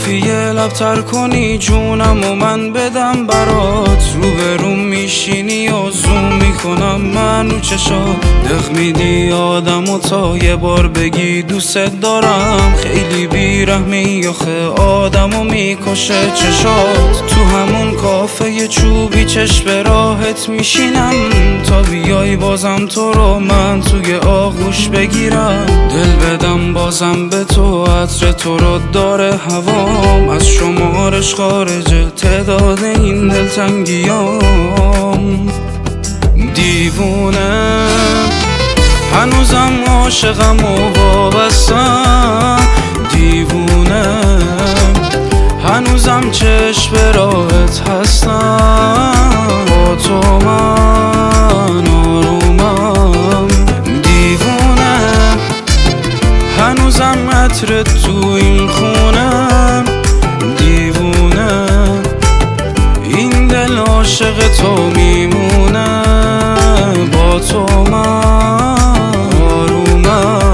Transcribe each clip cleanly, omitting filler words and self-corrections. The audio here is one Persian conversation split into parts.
کافیه لبتر کنی جونم و من بدم برات، روبروم میشینی و زوم میکنم منو چشات، دق میدی آدم و تا یه بار بگی دوست دارم، خیلی بیرحمی آخه آدمو میکشه چشات، تو همون کافه چوبی چشم به راحت میشینم تا بیای بازم تو رو من توی آغوش بگیرم، دل بدم بازم به تو، عطر تو رو داره هوام، از شمارش خارجه تعداد این دلتنگیام، دیوونه هنوزم عاشقم و وابستم، دیوونه هنوزم چشم به راحت هستم، با تو من آرومم، دیوونه هنوزم عطرت تو این خونم، دیوونه این دل عاشق تو میمونه، با تو من آرومم.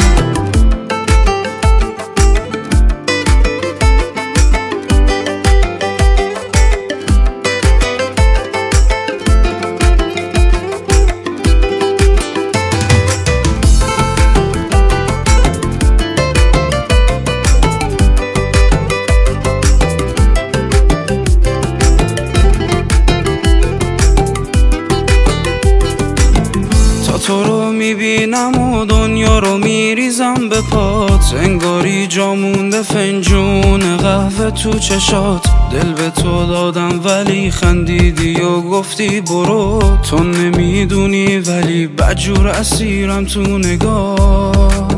تو رو میبینم و دنیا رو میریزم به پات، انگاری جا مونده فنجون قهوه تو چشات، دل به تو دادم ولی خندیدی و گفتی برو، تو نمیدونی ولی بدجور اسیرم تو نگات،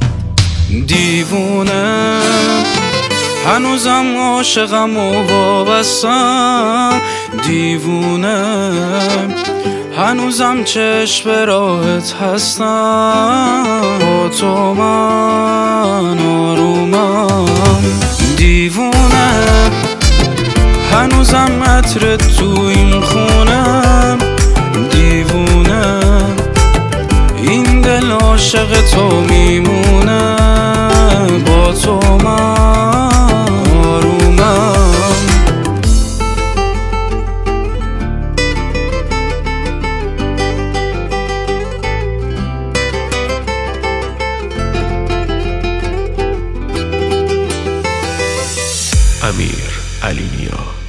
دیوونه هنوزم عاشقم و وابستم، دیوونه هنوزم چشم به راحت هستم، با تو من آرومم، دیوونه هنوزم عطرت تو این خونم، دیوونه این دل عاشق تو میمونه، با تو من آرومم. امیر علی نیا